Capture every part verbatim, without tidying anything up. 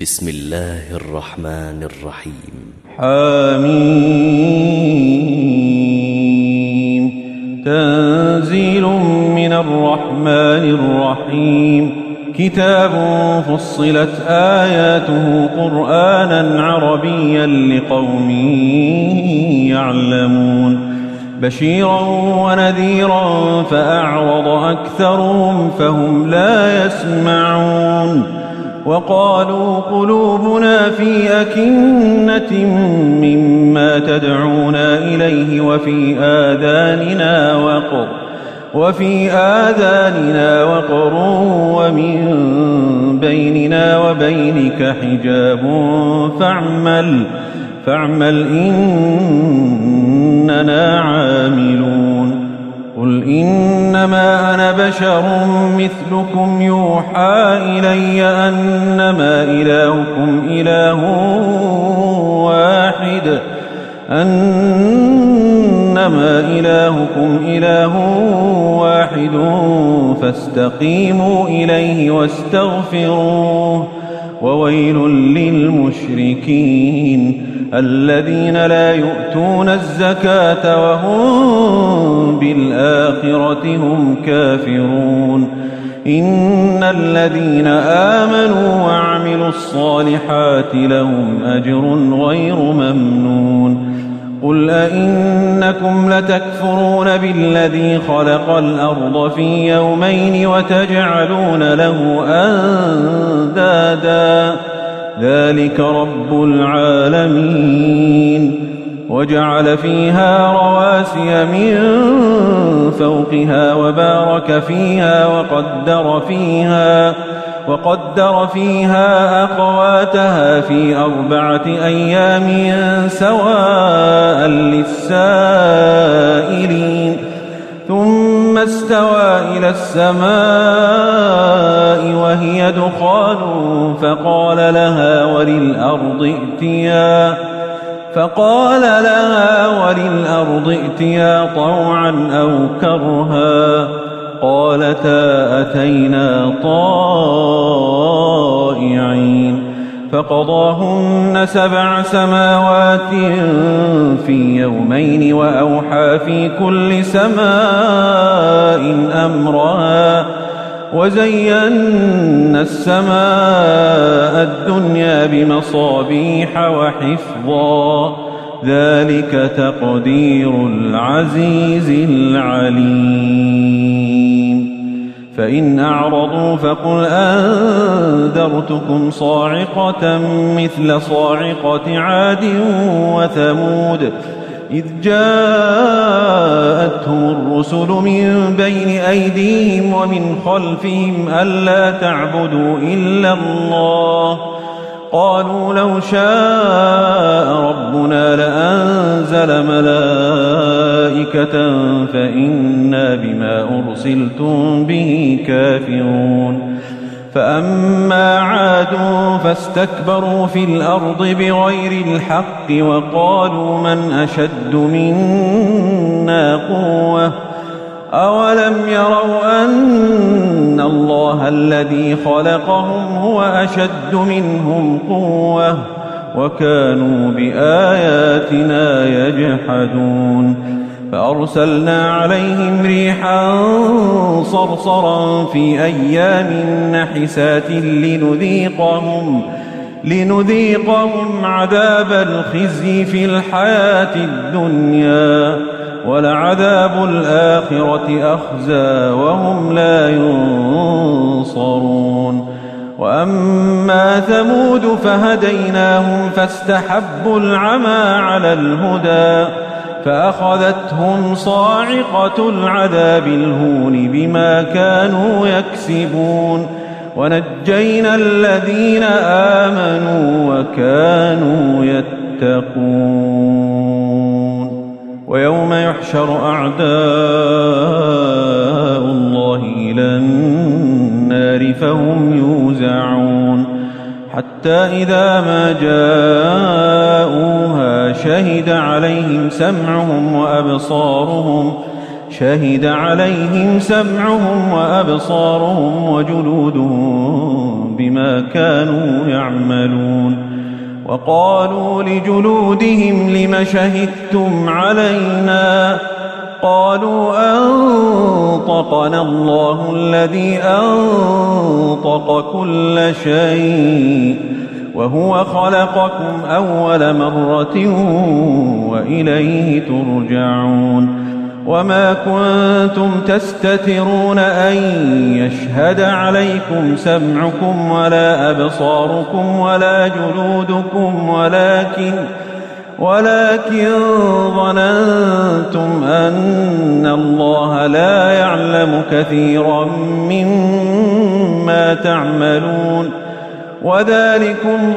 بسم الله الرحمن الرحيم. حميم. تنزيل من الرحمن الرحيم. كتاب فصلت آياته قرآنا عربيا لقوم يعلمون بشيرا ونذيرا فأعرض أكثرهم فهم لا يسمعون وقالوا قلوبنا في أكنة مما تدعونا إليه وفي آذاننا وقر وفي آذاننا وقر ومن بيننا وبينك حجاب فاعمل فاعمل إننا عاملون. قل إنما أنا بشر مثلكم يوحى إلي أنما إلهكم إله واحد أنما إلهكم إله واحد فاستقيموا إليه واستغفروه وويل للمشركين الذين لا يؤتون الزكاة وهم بالآخرة هم كافرون. إن الذين آمنوا وعملوا الصالحات لهم أجر غير ممنون. قل أئنكم لتكفرون بالذي خلق الأرض في يومين وتجعلون له أندادا ذلك رب العالمين. وجعل فيها رواسي من فوقها وبارك فيها وقدر فيها وقدر فيها أقواتها في أربعة أيام سواء للسائلين ثم استوى إلى السماء وهي دخان فقال لها وللأرض ائتيا فقال لها وللأرض ائتيا طوعا أو كرها قالتا أتينا طائعين. فقضاهن سبع سماوات في يومين وأوحى في كل سماء أمرها وزينا السماء الدنيا بمصابيح وحفظا ذلك تقدير العزيز العليم. فإن أعرضوا فقل أنذرتكم صاعقة مثل صاعقة عاد وثمود إذ جاءتهم الرسل من بين أيديهم ومن خلفهم ألا تعبدوا إلا الله قالوا لو شاء ربنا لأنزل ملائكة فإنا بما أرسلتم به كافرون. فأما عاد فاستكبروا في الأرض بغير الحق وقالوا من أشد منا قوة أولم يروا أن الله الذي خلقهم هو أشد منهم قوة وكانوا بآياتنا يجحدون. فأرسلنا عليهم ريحا صرصرا في أيام نحسات لنذيقهم لنذيقهم عذاب الخزي في الحياة الدنيا ولعذاب الآخرة أخزى وهم لا ينصرون. وأما ثمود فهديناهم فاستحبوا العمى على الهدى فأخذتهم صاعقة العذاب الهون بما كانوا يكسبون ونجينا الذين آمنوا وكانوا يتقون. ويوم يحشر أعداء الله إلى النار فهم يوزعون حتى إذا ما جاءوها شهد عليهم سمعهم وأبصارهم شهد عليهم سمعهم وأبصارهم وجلودهم بما كانوا يعملون. وقالوا لجلودهم لم شهدتم علينا؟ قالوا أنطقنا الله الذي أنطق كل شيء وهو خلقكم أول مرة وإليه ترجعون. وما كنتم تستترون أن يشهد عليكم سمعكم ولا أبصاركم ولا جلودكم ولكن ولكن ظننتم أن الله لا يعلم كثيرا مما تعملون. وذلكم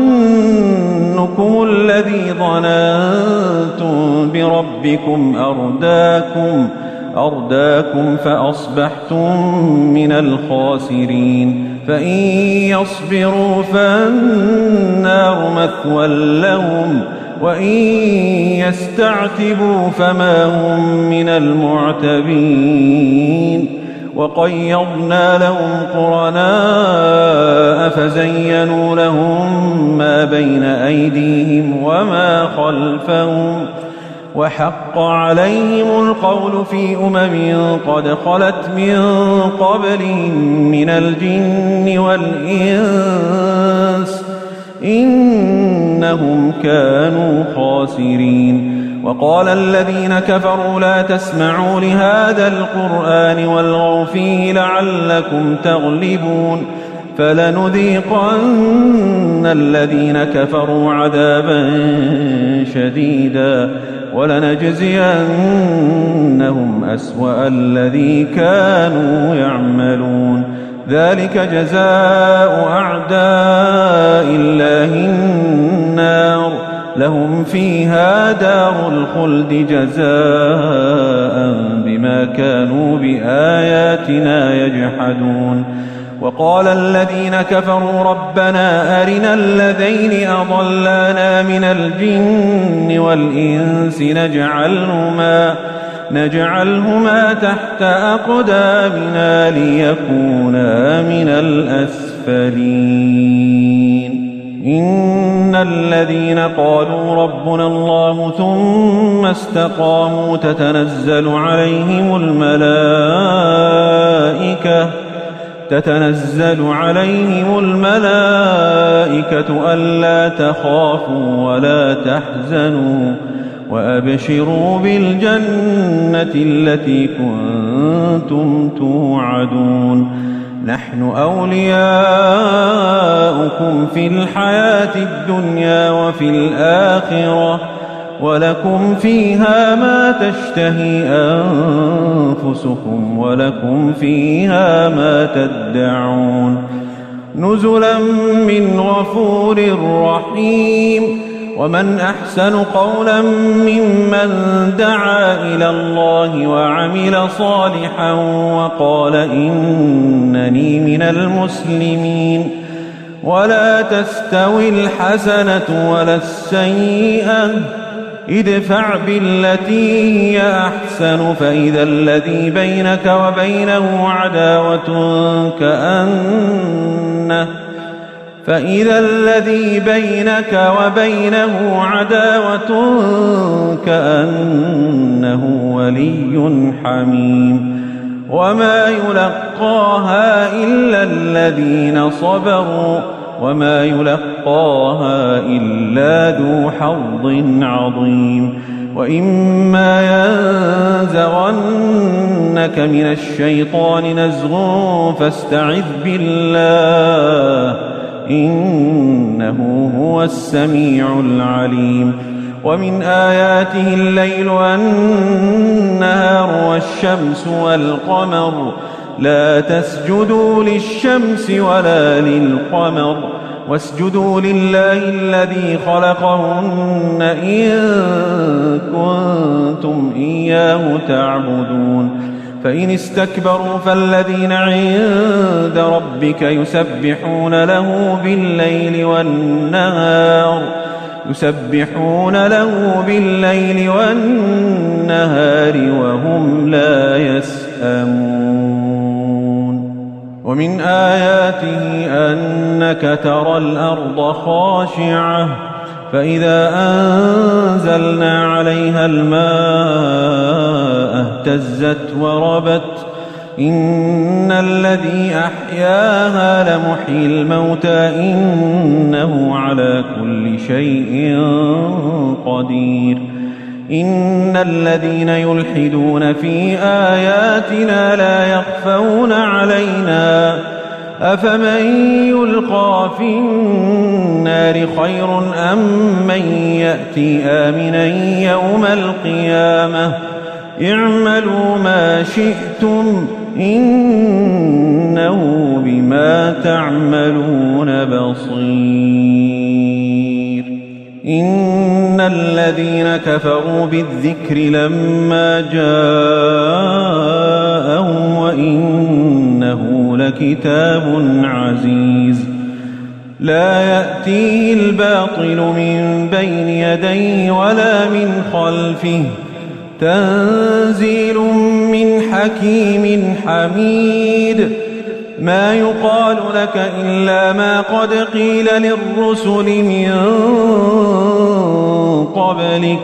ظنكم الذي ظننتم بربكم أرداكم أرداكم فأصبحتم من الخاسرين. فإن يصبروا فالنار مثوى لهم وإن يستعتبوا فما هم من المعتبين. وقيضنا لهم قرناء فزينوا لهم ما بين أيديهم وما خلفهم وحق عليهم القول في أمم قد خلت من قبلهم من الجن والإنس إنهم كانوا خاسرين. وقال الذين كفروا لا تسمعوا لهذا القرآن والغوا فيه لعلكم تغلبون. فلنذيقن الذين كفروا عذابا شديدا ولنجزينهم أسوأ الذي كانوا يعملون. ذلك جزاء أعداء الله النار لهم فيها دار الخلد جزاء بما كانوا بآياتنا يجحدون. وقال الذين كفروا ربنا أرنا الذين أضلانا من الجن والإنس نجعلهما نجعلهما تحت أقدامنا ليكونا من الأسفلين. إن الذين قالوا ربنا الله ثم استقاموا تتنزل عليهم الملائكة تتنزل عليهم الملائكة ألا تخافوا ولا تحزنوا وأبشروا بالجنة التي كنتم توعدون. نحن أولياؤكم في الحياة الدنيا وفي الآخرة ولكم فيها ما تشتهي أنفسكم ولكم فيها ما تدعون. نزلا من غفور رحيم. ومن أحسن قولا ممن دعا إلى الله وعمل صالحا وقال إنني من المسلمين. ولا تستوي الحسنة ولا السيئة ادفع بالتي هي أحسن فإذا الذي بينك وبينه عداوة كأنه فإذا الذي بينك وبينه عداوة كأنه ولي حميم. وما يلقاها إلا الذين صبروا وما يلقاها إلا ذو حظ عظيم. وإما ينزغنك من الشيطان نزغ فاستعذ بالله إنه هو السميع العليم. ومن آياته الليل والنهار والشمس والقمر لا تسجدوا للشمس ولا للقمر واسجدوا لله الذي خلقهن إن كنتم إياه تعبدون. فإن استكبروا فالذين عند ربك يسبحون له بالليل والنهار يسبحون له بالليل والنهار وهم لا يسأمون. ومن آياته أنك ترى الأرض خاشعة فإذا أنزلنا عليها الماء اهتزت وربت إن الذي أحياها لمحيي الموتى إنه على كل شيء قدير. إن الذين يلحدون في آياتنا لا يخفون علينا أفمن يلقى في النار خير أم من يأتي آمنا يوم القيامة اعملوا ما شئتم إنه بما تعملون بصير. إن الذين كفروا بالذكر لما جاءهم وإنه لكتاب عزيز لا يأتيه الباطل من بين يديه ولا من خلفه تنزيل من حكيم حميد. ما يقال لك إلا ما قد قيل للرسل من قبلك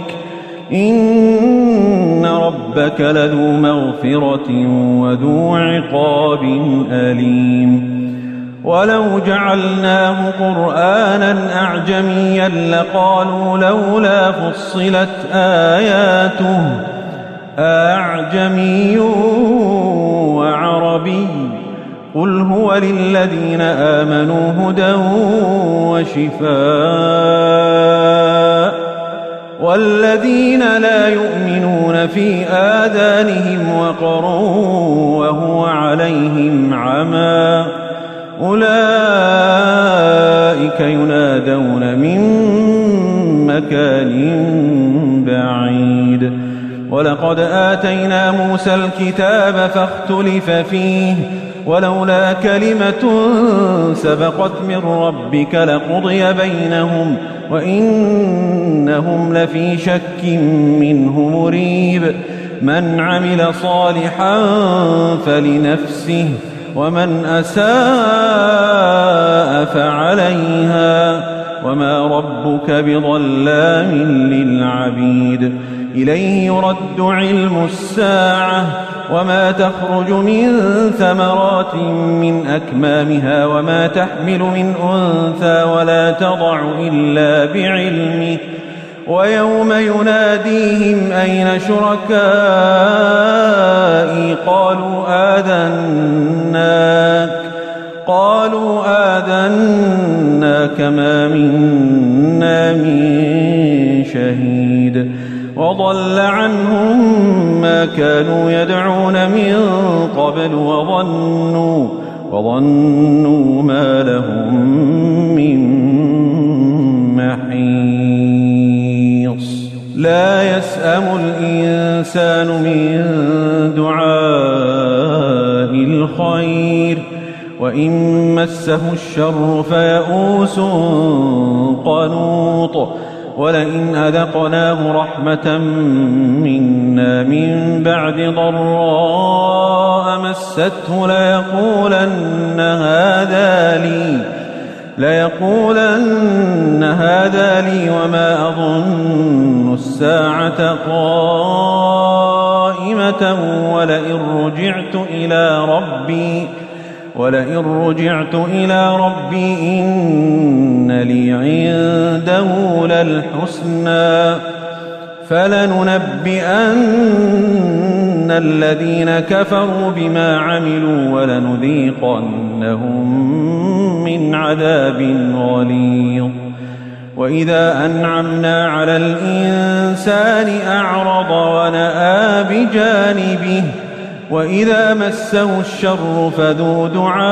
إن ربك لذو مغفرة وذو عقاب أليم. ولو جعلناه قرآنا أعجميا لقالوا لولا فصلت آياته أعجمي وعربي قل هو للذين آمنوا هدى وشفاء والذين لا يؤمنون في آذانهم وقر وهو عليهم عمى أولئك ينادون من مكان بعيد. ولقد آتينا موسى الكتاب فاختلف فيه ولولا كلمة سبقت من ربك لقضي بينهم وإنهم لفي شك منه مريب. من عمل صالحا فلنفسه ومن أساء فعليها وما ربك بظلام للعبيد. إليه يرد علم الساعة وما تخرج من ثمرات من أكمامها وما تحمل من أنثى ولا تضع إلا بعلمه ويوم يناديهم أين شركائي قالوا آذناك قالوا آذناك ما منا من شهيد. وضل عنهم ما كانوا يدعون من قبل وظنوا وظنوا ما لهم من محيص. لا يسأم الإنسان من دعاء الخير وإن مسه الشر فيئوس قنوط. ولئن أذقناه رحمة منا من بعد ضراء مسته ليقولن هذا لي ليقولن هذا لي وما أظن الساعة قائمة ولئن رجعت إلى ربي ولئن رجعت إلى ربي إن لي عنده للحسنى فلننبئن الذين كفروا بما عملوا ولنذيقنهم من عذاب غليظ. وإذا أنعمنا على الإنسان أعرض ونأى بجانبه وإذا مسه الشر فذو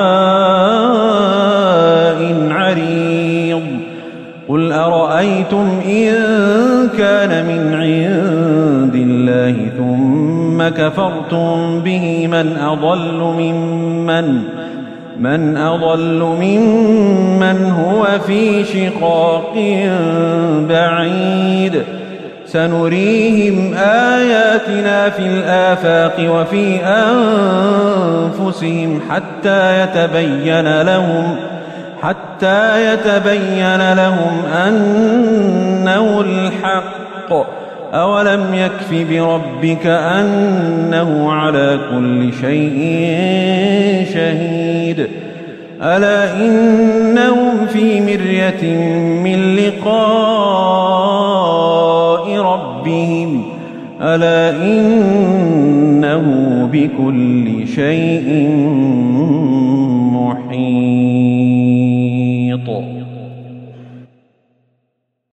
دعاء عريض. قل أرأيتم إن كان من عند الله ثم كفرتم به من أضل ممن من أضل ممن هو في شقاق بعيد سنريهم آياتنا في الآفاق وفي أنفسهم حتى يتبين لهم حتى يتبين لهم أنه الحق أولم يكف بربك أنه على كل شيء شهيد ألا إنهم في مرية من لقاء ربهم ألا إنه بكل شيء محيط.